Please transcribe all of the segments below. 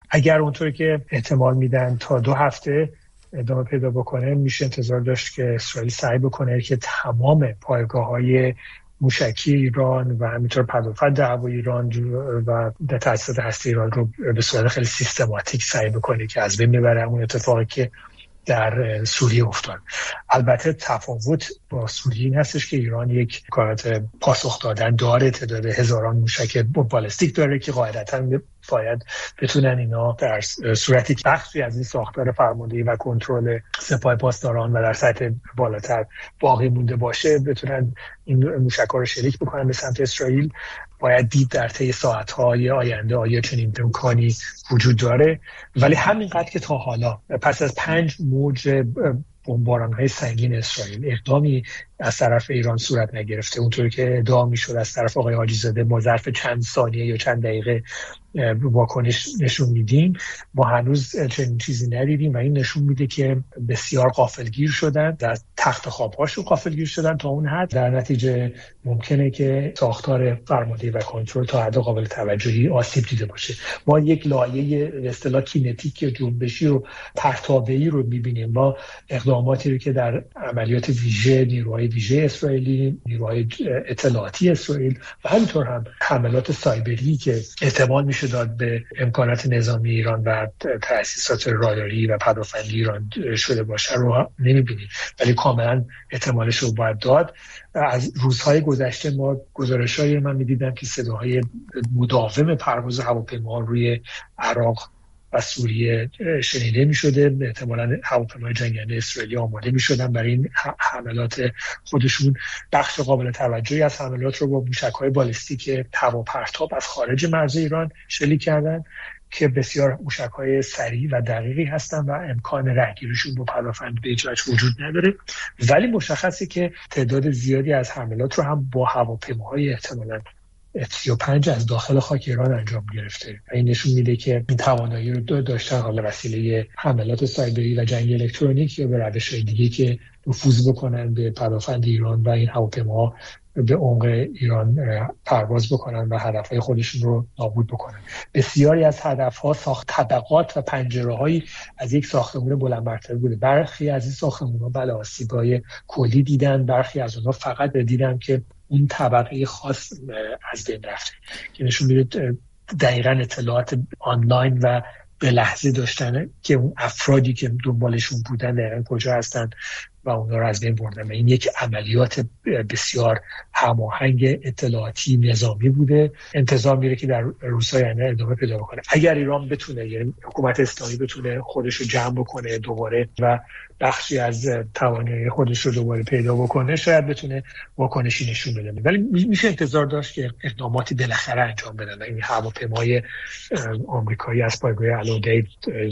اگر اونطوری که احتمال میدن تا 2 هفته ادامه پیدا بکنه، میشه انتظار داشت که اسرائیل سعی بکنه که تمام پایگاه‌های موشکی ایران و همینطور پدافند هوایی ایران و تاسیسات هسته ایران رو به صورت خیلی سیستماتیک سعی بکنه که از بین ببره، اون اتفاقی که در سوریه افتاد. البته تفاوت با سوریه این هستش که ایران یک کارت پاسخ دادن داره، تعداد هزاران موشک بالستیک داره که قاعدتاً باید بتونن اینا در صورتی که بخشی از این ساختار فرماندهی و کنترل سپاه پاسداران و در سطح بالاتر باقی مونده باشه، بتونن این موشک‌ها رو شلیک بکنن به سمت اسرائیل. باید دید در طی ساعت‌های آینده آیا چنین امکانی وجود داره. ولی همینقدر که تا حالا پس از 5 موج بمباران‌های سنگین اسرائیل اقدامی از طرف ایران صورت نگرفته، اونطوری که ادعا می‌شد از طرف آقای حاجی زاده ما ظرف چند ثانیه یا چند دقیقه واکنش نشون میدیم. ما هنوز چنین چیزی ندیدیم و این نشون میده که بسیار غافلگیر شدن، در تخت خواب‌هاشون غافلگیر شدن تا اون حد در نتیجه ممکنه که ساختار فرماندهی و کنترل تا حد قابل توجهی آسیب دیده باشه. ما یک لایه به اصطلاح کینتیک جنبشی و پرتابه‌ای رو می‌بینیم. ما اقداماتی رو که در عملیات ویژه نیروهای ویژه اسرائیلی، نیروهای اطلاعاتی اسرائیل و همینطور هم حملات سایبری که احتمال میشه داد به امکانات نظامی ایران و تأسیسات راداری و پدافندی ایران شده باشه رو نمیبینیم، ولی کاملا احتمالش رو باید داد. از روزهای گذشته ما گزارش‌هایی من می‌دیدم که صداهای مداوم پرواز هواپیماها روی عراق و سوریه شنیده می‌شده. احتمالاً هواپیماهای جنگنده اسرائیلی آماده می‌شدن برای این حملات خودشون. بخش قابل توجهی از حملات رو با موشک‌های بالستیک هواپرتاب از خارج مرز ایران شلیک کردن که بسیار موشک‌های سریع و دقیقی هستن و امکان رهگیریشون با پدافند به هیچ وجه وجود نداره. ولی مشخصه که تعداد زیادی از حملات رو هم با هواپیماهای احتمالاً F-35 از داخل خاک ایران انجام گرفته و این نشون میده که این توانایی رو داشتن حالا وسیله حملات سایبری و جنگ الکترونیک یا به روش‌های دیگه که نفوذ بکنن به پدافند ایران و این هواپیماها به عمق ایران پرواز بکنن و هدفهای خودشون رو نابود بکنن. بسیاری از هدفها ساخت طبقات و پنجره‌هایی از یک ساختمان بلند مرتبه بوده. برخی از این ساختمان‌ها بله آسیب‌های کلی دیدن، برخی از اونها فقط دیدن که اون طبقه خاص از بین رفته که نشون میده دقیقاً اطلاعات آنلاین و به لحظه داشتن که اون افرادی که دنبالشون بودن دقیقاً کجا هستن و اونا رو از بین بردن. و این یک عملیات بسیار هماهنگ اطلاعاتی نظامی بوده. انتظار میره که در روزهای آینده ادامه پیدا کنه. اگر ایران بتونه، یعنی حکومت اسلامی بتونه خودش رو جمع بکنه دوباره و بخشی از توانایی خودش رو دوباره پیدا بکنه، شاید بتونه واکنشی نشون بده. ولی میشه انتظار داشت که اقداماتی بالاخره انجام بدن. این هواپیمای آمریکایی از پایگاه الودید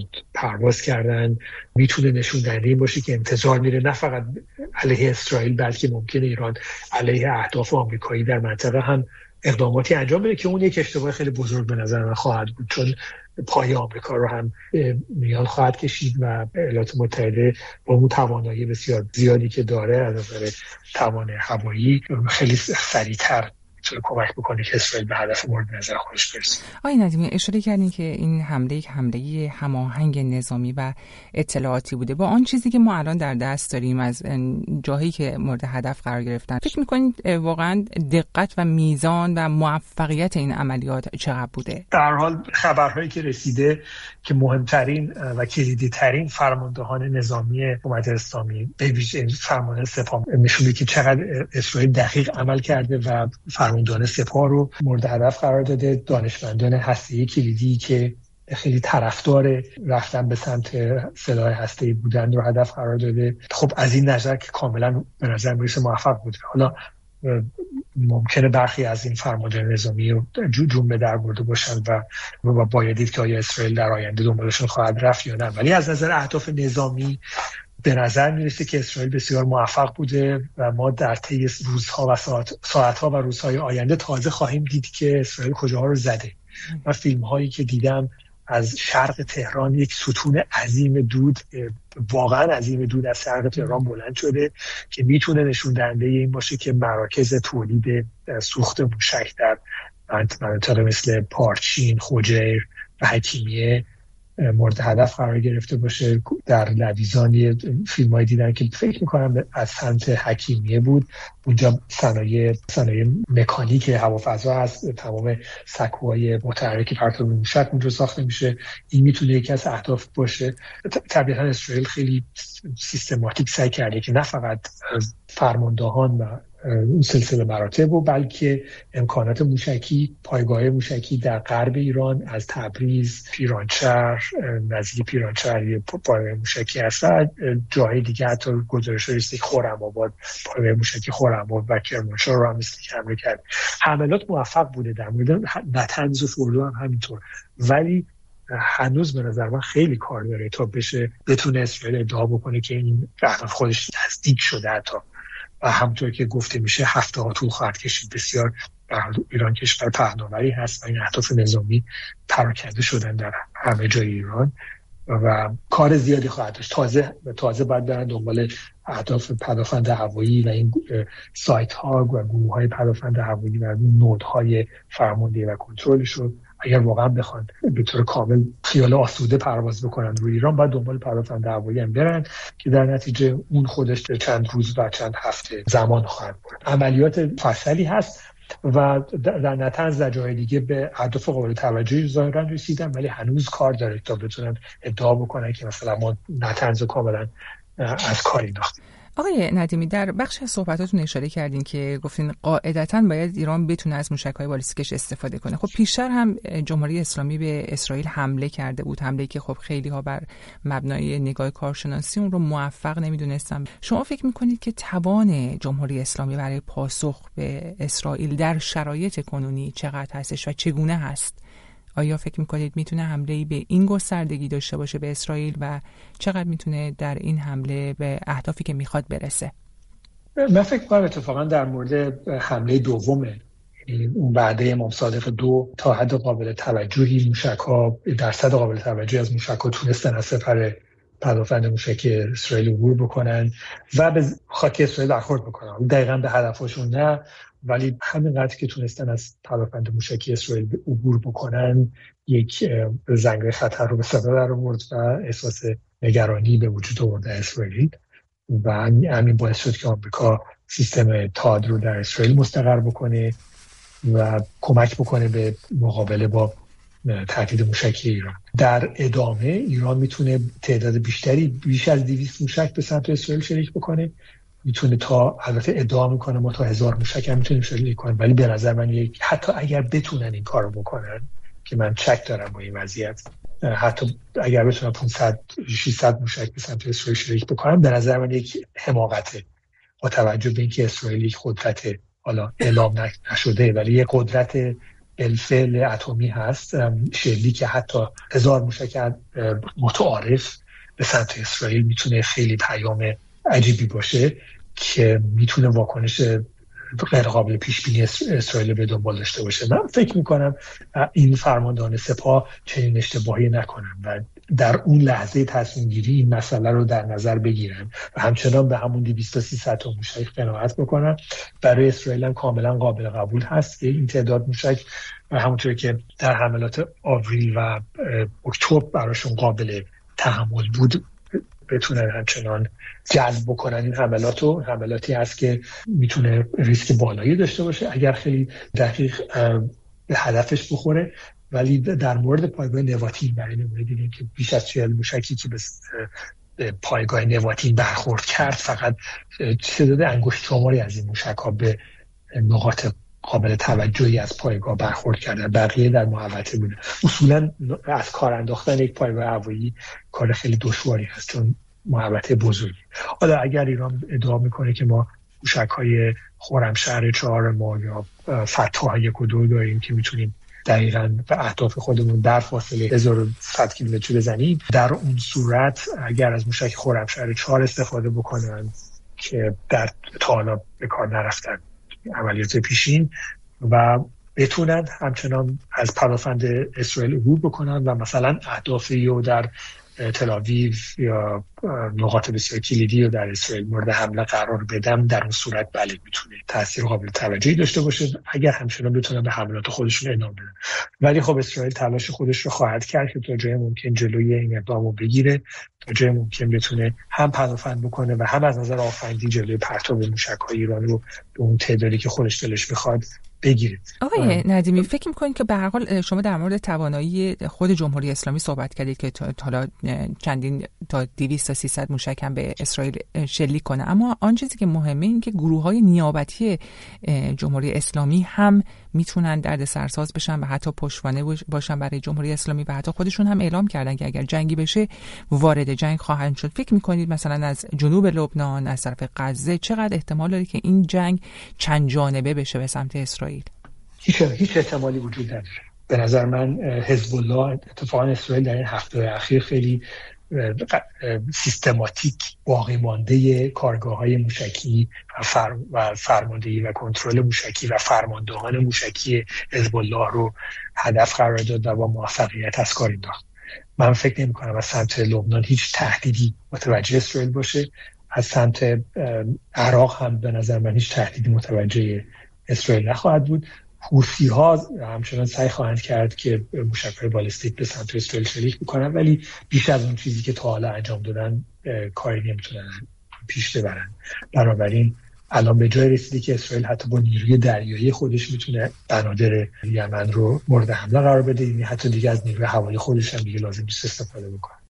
پرواز کردن، میتونه نشون دهنده این باشه که انتظار میره نه فقط علیه اسرائیل بلکه ممکنه ایران علیه اهداف آمریکایی در منطقه هم اقداماتی انجام بده که اون یک اشتباه خیلی بزرگ به نظر من خواهد بود، چون پای آمریکا رو هم میان خواهد کشید و ایالات متحده با اون توانایی بسیار زیادی که داره از نظر توان هوایی خیلی سریعتر میتونه کمک بکنه که اسرائیل به هدف مورد نظر خودش برسه. آقای ندیمی اشاره کردین که این حمله یک حمله هماهنگ نظامی و اطلاعاتی بوده. با آن چیزی که ما الان در دست داریم از جاهایی که مورد هدف قرار گرفتن، فکر می‌کنید واقعا دقت و میزان و موفقیت این عملیات چقدر بوده؟ در حال خبرهایی که رسیده که مهمترین و کلیدی‌ترین فرماندهان نظامی حکومت اسلامی به ویژه فرمانده سپاه نشون میده که چقدر اسرائیل دقیق عمل کرده و فرماندهان سپاه رو مورد هدف قرار داده. دانشمندان هسته‌ای کلیدی که خیلی طرفدار رفتن به سمت سلاح هسته‌ای بودن رو هدف قرار داده. خب از این نظر که کاملا به نظر میرسه موفق بود. حالا ممکنه برخی از این فرماندهان نظامی رو جون به در برده باشن و باید دید که آیا اسرائیل در آینده دنبالشون خواهد رفت یا نه، ولی از نظر اهداف نظامی به نظر میرسه که اسرائیل بسیار موفق بوده و ما در طی روزها و ساعتها و روزهای آینده تازه خواهیم دید که اسرائیل کجاها رو زده. و فیلم هایی که دیدم از شرق تهران یک ستون عظیم دود، واقعا عظیم دود از شرق تهران بلند شده که میتونه نشون دهنده این باشه که مراکز تولید سوخت موشک در مناطق مثل پارچین، خوجیر و حکیمیه مورد هدف قرار گرفته باشه. در لویزان فیلم‌های دیدن که فکر می‌کنم از سمت حکیمیه بود، اونجا صنایع مکانیک هوافضا هست، تمام سکوهای متحرک پرتاب موشک اونجا ساخته میشه. این میتونه یکی از اهداف باشه. طبیعتاً اسرائیل خیلی سیستماتیک سعی کرده که نه فقط فرماندهان و اون سلسله مراتب و بلکه امکانات موشکی، پایگاه موشکی در غرب ایران از تبریز، پیرانشهر، نزدیک پیرانشهر یه پایگاه موشکی هست و جای دیگه حتی گزارش رسید خرم‌آباد، پایگاه موشکی خرم‌آباد و کرمانشاه رو هم مثل حمله کرد. حملات موفق بوده، در مورد نتنز و فردو هم همینطور، ولی هنوز به نظر من خیلی کار داره تا بتونه اسرائیل ادعا بکنه که این اهداف خودش نزدیک شده حتی. و همونطور که گفته میشه هفته ها طول خواهد کشید. بسیار ایران کشور پهناوری هست و این اهداف نظامی پراکنده شدن در همه جای ایران و کار زیادی خواهد داشت. تازه باید برن دنبال اهداف پدافند هوایی و این سایت ها و گروه های پدافند هوایی و نودهای فرماندهی و کنترلش رو اگر واقعا بخوان به طور کامل خیال آسوده پرواز بکنن روی ایران، باید دنبال پدافند هوایی هم برن که در نتیجه اون خودش چند روز و چند هفته زمان خواهد برد. عملیات فصلی هست و در نتنز در جای دیگه به اهداف قابل توجهی ظاهرا رسیدن، ولی هنوز کار داره تا بتونن ادعا بکنن که مثلا ما نتنز کاملا از کار انداختیم. آقای ندیمی، در بخش از صحبتاتون اشاره کردین که گفتین قاعدتاً باید ایران بتونه از موشک‌های بالستیکش استفاده کنه. خب پیشتر هم جمهوری اسلامی به اسرائیل حمله کرده بود، حمله‌ای که خب خیلی ها بر مبنای نگاه کارشناسی اون رو موفق نمیدونستن. شما فکر میکنید که توان جمهوری اسلامی برای پاسخ به اسرائیل در شرایط کنونی چقدر هستش و چگونه هست؟ آیا فکر میکنید میتونه حمله‌ای به این گستردگی داشته باشه به اسرائیل و چقدر میتونه در این حمله به اهدافی که میخواد برسه؟ من فکر کنم اتفاقا در مورد حمله دومه، یعنی اون وعده امام صادق 2 تا حد قابل توجهی موشک‌ها، درصد قابل توجهی از موشک‌ها تونستن از سپر پدافند موشکی اسرائیل عبور بکنن و به خاک اسرائیل برخورد بکنن. دقیقاً به هدفشون نه، ولی همینقدر که تونستن از پدافند موشکی اسرائیل عبور بکنن یک زنگ خطر رو به صدا در آورد و احساس نگرانی به وجود آورد اسرائیل و همین باعث شد که آمریکا سیستم تاد رو در اسرائیل مستقر بکنه و کمک بکنه به مقابله با تهدید موشکی ایران. در ادامه ایران میتونه تعداد بیشتری، بیش از 200 موشک به سمت اسرائیل شلیک بکنه. میتونه تا، البته ادعا میکنه ما تا 1000 موشک هم میتونیم شلیک کنیم، ولی به نظر من حتی اگر بتونن این کارو بکنن که من شک دارم با این وضعیت، حتی اگر بتونن 500-600 موشک به سمت اسرائیل شلیک بکنن، به نظر من یک حماقته با توجه به اینکه اسرائیل یک قدرت حالا اعلام نشده ولی یک قدرت بالفعل اتمی هست، شلیک حتی 1000 موشک متعارف به سمت اسرائیل میتونه خیلی پیام عجیبی باشه که میتونه واکنش غیر قابل پیش بینی اسرائیل به دنبال داشته باشه. من فکر میکنم این فرماندهان سپاه چنین اشتباهی نکنن و در اون لحظه تصمیم گیری این مسئله رو در نظر بگیرن و همچنان به همون 200-300 تا موشک قناعت بکنن. برای اسرائیل هم کاملا قابل قبول هست که این تعداد موشک همونطور که در حملات آوریل و اکتبر براشون قابل تحمل بود بتونن همچنان جذب بکنن این حملاتی هست که میتونه ریسک بالایی داشته باشه اگر خیلی دقیق به هدفش بخوره. ولی در مورد پایگاه نواتین برای نمونه دیدیم که بیش از 40 موشکی که به پایگاه نواتین برخورد کرد، فقط تعداد انگشت شماری از این موشک‌ها به نقاط قابل توجهی از پایگاه برخورد کردن، بقیه در محوطه بوده. اصولا از کار انداختن یک پایگاه هوایی کار خیلی دشواری هست چون محوطه بزرگی. حالا اگر ایران ادعا میکنه که ما موشک‌های خرمشهر 4 ما یا فتح 1 و 2 داریم که میتونیم دقیقاً به اهداف خودمون در فاصله 1100 کیلومتری بزنیم، در اون صورت اگر از موشک خرمشهر 4 استفاده بکنن که در تا حالا به کار نرفتن عملیات پیشین و بتونن همچنان از پدافند اسرائیل عبور بکنن و مثلا اهدافی رو در تل‌آویو یا نقاط بسیار کلیدی رو در اسرائیل مورد حمله قرار بدم، در اون صورت بله میتونه تاثیر قابل توجهی داشته باشه اگر همچنان بتونن به حملات خودشون ادامه بدن. ولی خب اسرائیل تلاش خودش رو خواهد کرد که تا جای ممکن جلوی این اقدام رو بگیره، تا جای ممکن بتونه هم پدافند بکنه و هم از نظر آفندی جلوی پرتاب موشک‌های ایران رو به اون تعدادی که خودش دلش میخواد بگیرید. آقای ندیمی، فکر می‌کنید که به هر حال شما در مورد توانایی خود جمهوری اسلامی صحبت کردید که حالا چندین تا 200 تا 300 موشک هم به اسرائیل شلیک کنه، اما آن چیزی که مهمه این که گروه‌های نیابتی جمهوری اسلامی هم میتونن درد سرساز بشن و حتی پشتوانه باشن برای جمهوری اسلامی و حتی خودشون هم اعلام کردن که اگر جنگی بشه وارد جنگ خواهند شد. فکر می‌کنید مثلا از جنوب لبنان، از طرف غزه چقدر احتمال داره که این جنگ چند جانبه بشه به سمت اسرائیل؟ هیچ احتمالی وجود نداره. به نظر من حزب الله، اتفاقا اسرائیل در این هفته اخیر خیلی سیستماتیک باقی مانده کارگاه‌های موشکی و فرماندهی و کنترل موشکی و فرماندهان موشکی حزب الله رو هدف قرار داد و با موفقیت از کار انداخت. من فکر نمی‌کنم از سمت لبنان هیچ تهدیدی متوجه اسرائیل باشه. از سمت عراق هم به نظر من هیچ تهدیدی متوجه اسرائیل نخواهد بود. حوثی‌ها همچنان سعی خواهند کرد که موشک‌های بالستیک به سمت اسرائیل شلیک بکنن، ولی بیش از اون چیزی که تا حالا انجام دادن کاری نمیتونن پیش ببرن. بنابراین الان به جای رسیده که اسرائیل حتی با نیروی دریایی خودش میتونه بنادر یمن رو مورد حمله قرار بده، یعنی حتی دیگه از نیروی هوایی خودش هم دیگه لازم نیست استفاده بکنه.